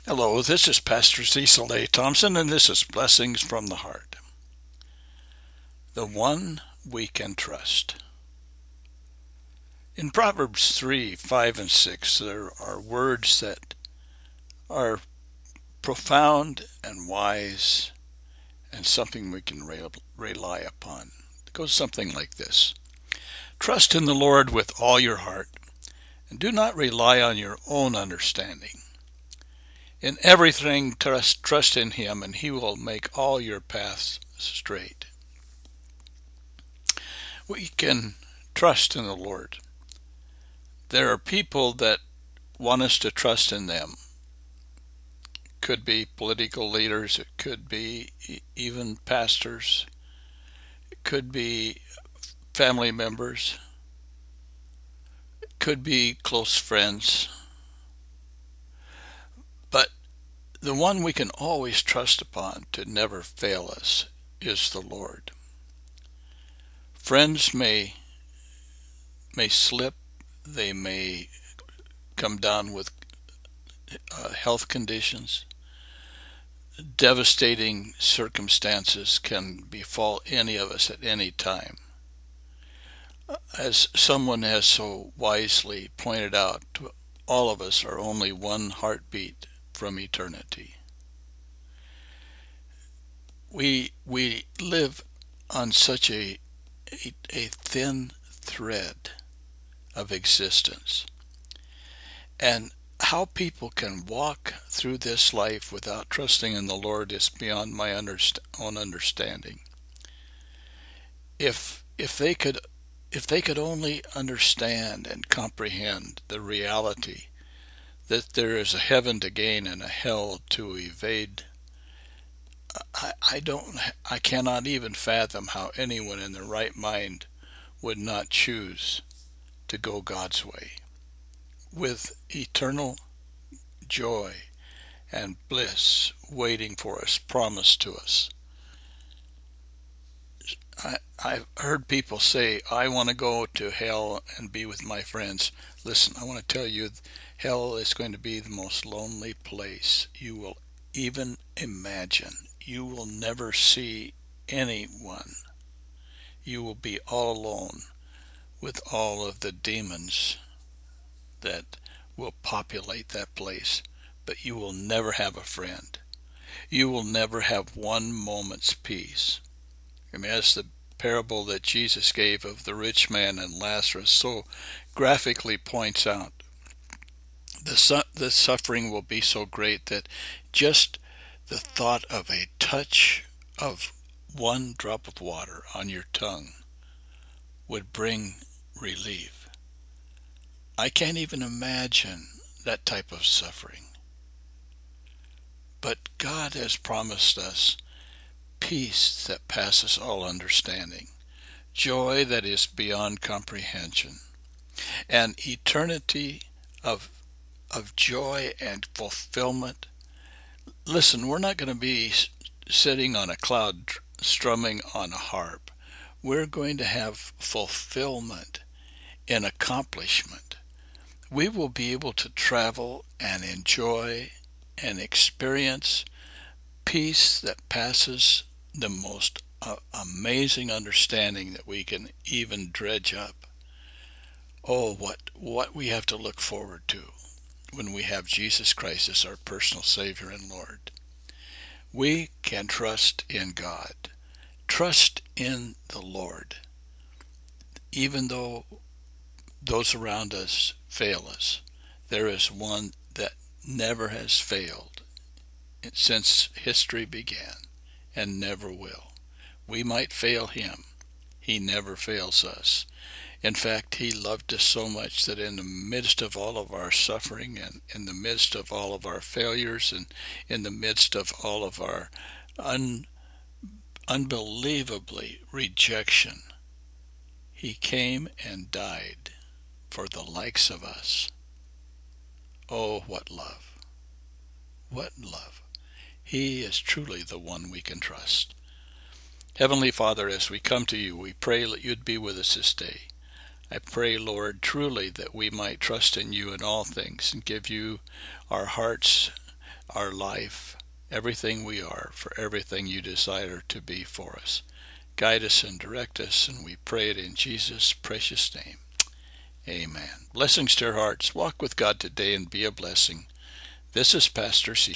Hello, this is Pastor Cecil A. Thompson, and this is Blessings from the Heart. The one we can trust. In Proverbs 3, 5, and 6, there are words that are profound and wise and something we can rely upon. It goes something like this. Trust in the Lord with all your heart, and do not rely on your own understanding. In everything, trust in Him, and He will make all your paths straight. We can trust in the Lord. There are people that want us to trust in them. It could be political leaders, it could be even pastors, it could be family members, it could be close friends. But the one we can always trust upon to never fail us is the Lord. Friends may slip, they may come down with health conditions. Devastating circumstances can befall any of us at any time. As someone has so wisely pointed out, all of us are only one heartbeat from eternity. We live on such a thin thread of existence. And how people can walk through this life without trusting in the Lord is beyond my own understanding. If they could only understand and comprehend the reality that there is a heaven to gain and a hell to evade, I cannot even fathom how anyone in their right mind would not choose to go God's way, with eternal joy and bliss waiting for us, promised to us. I've heard people say, I want to go to hell and be with my friends. Listen, I want to tell you, hell is going to be the most lonely place you will even imagine. You will never see anyone. You will be all alone with all of the demons that will populate that place, but you will never have a friend. You will never have one moment's peace. I mean, that's the parable that Jesus gave of the rich man and Lazarus so graphically points out. The suffering will be so great that just the thought of a touch of one drop of water on your tongue would bring relief. I can't even imagine that type of suffering. But God has promised us peace that passes all understanding, joy that is beyond comprehension, and eternity of joy and fulfillment. Listen, we're not going to be sitting on a cloud strumming on a harp. We're going to have fulfillment in accomplishment. We will be able to travel and enjoy and experience peace that passes the most amazing understanding that we can even dredge up. Oh, what we have to look forward to when we have Jesus Christ as our personal Savior and Lord. We can trust in God, trust in the Lord, even though those around us fail us. There is one that never has failed since history began and never will. We might fail Him. He never fails us. In fact, He loved us so much that in the midst of all of our suffering and in the midst of all of our failures and in the midst of all of our unbelievably rejection, He came and died for the likes of us. Oh, what love. What love. He is truly the one we can trust. Heavenly Father, as we come to you, we pray that you'd be with us this day. I pray, Lord, truly that we might trust in you in all things and give you our hearts our life, everything we are, for everything you desire to be for us. Guide us and direct us, and we pray it in Jesus' precious name. Amen. Blessings to your hearts. Walk with God today and be a blessing. This is Pastor C.